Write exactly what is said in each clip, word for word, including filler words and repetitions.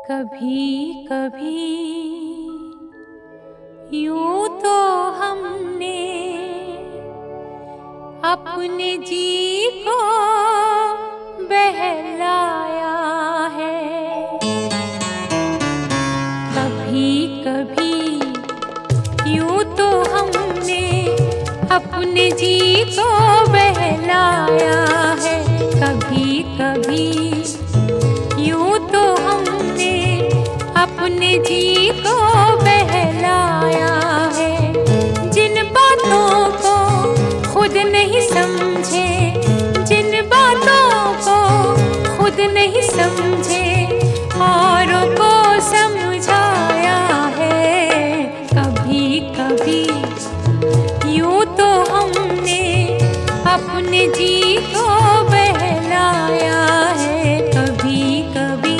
कभी कभी यूं तो हमने अपने जी को बहलाया है। कभी कभी यूं तो हमने अपने जी को बहलाया है। कभी कभी यूं तो हमने अपने जी को बहलाया है। जिन बातों को खुद नहीं समझे, जिन बातों को खुद नहीं समझे, औरों को समझाया है। कभी कभी यूं तो हमने अपने जी को बहलाया है। कभी कभी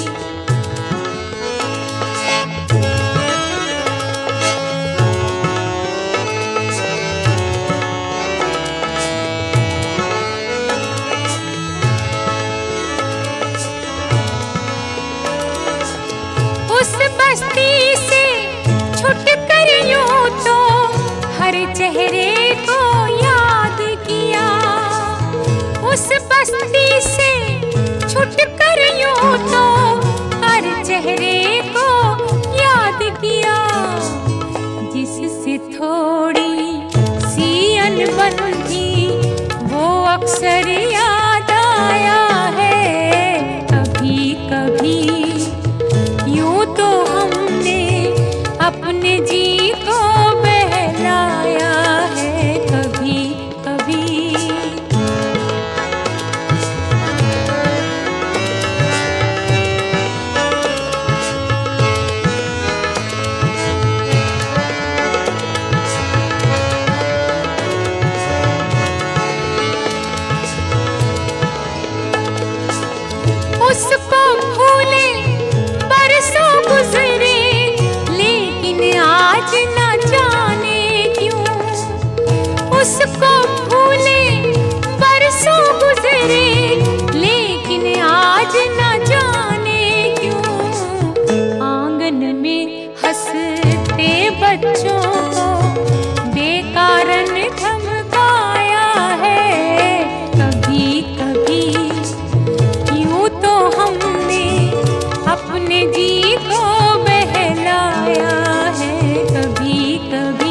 उस बस्ती से छुट कर यूं तो हर चेहरे को याद किया। उस बस्ती से छुट कर यूं तो हर चेहरे को याद किया। जिससे थोड़ी सी अनबन थी वो अक्सर याद आया है। कभी कभी यूं तो हमने अपने जी को बहलाया है। कभी कभी उसको भूले बरसों गुजरे, लेकिन आज न जाने क्यों। उसको भूले बरसों गुजरे, लेकिन आज न जाने क्यों। आंगन में हंसते बच्चों को बेकारन धमकाया है। कभी कभी यूं तो हमने अपने जी को बहलाया है। कभी कभी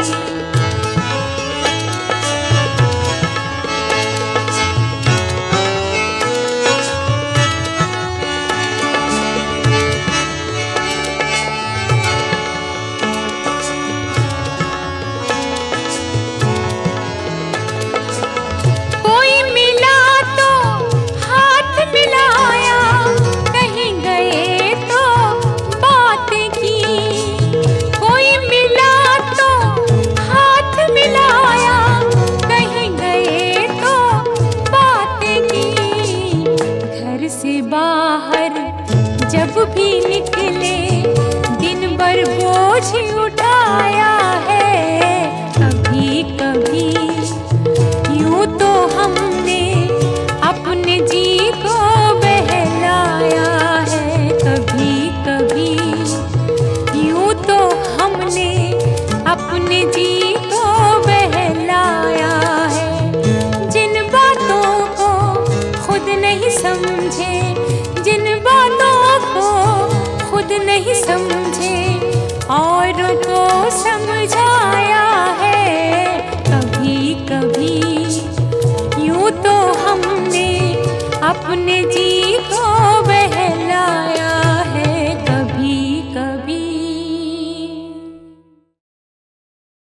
कोई मिला तो हाथ मिलाया, कहीं गए तो बातें की। कोई मिला तो हाथ मिलाया, कहीं गए तो बातें की। घर से बाहर जब भी निकले दिन भर बोझ उठाया है। कभी कभी यूं तो हमने अपने जी को बहलाया है। कभी कभी यूं तो हमने अपने जी को बहलाया है। जिन बातों को खुद नहीं समझे, जिन बातों को खुद नहीं समझे, औरों को समझा